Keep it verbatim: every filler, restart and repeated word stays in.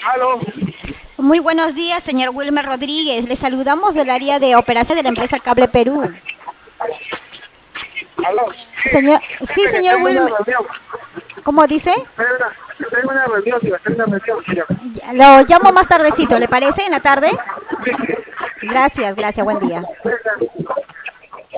Aló, Muy buenos días, señor Wilmer Rodríguez. Le saludamos del área de operación de la empresa Cable Perú. aló. Sí, Señor, sí, fíjate que señor tengo una Wilmer, reunión. ¿cómo dice? Tengo una, tengo una reunión, tío, tengo una reunión, tío. Ya, lo llamo más tardecito, ¿le parece? ¿En la tarde? Gracias, gracias, buen día. Venga.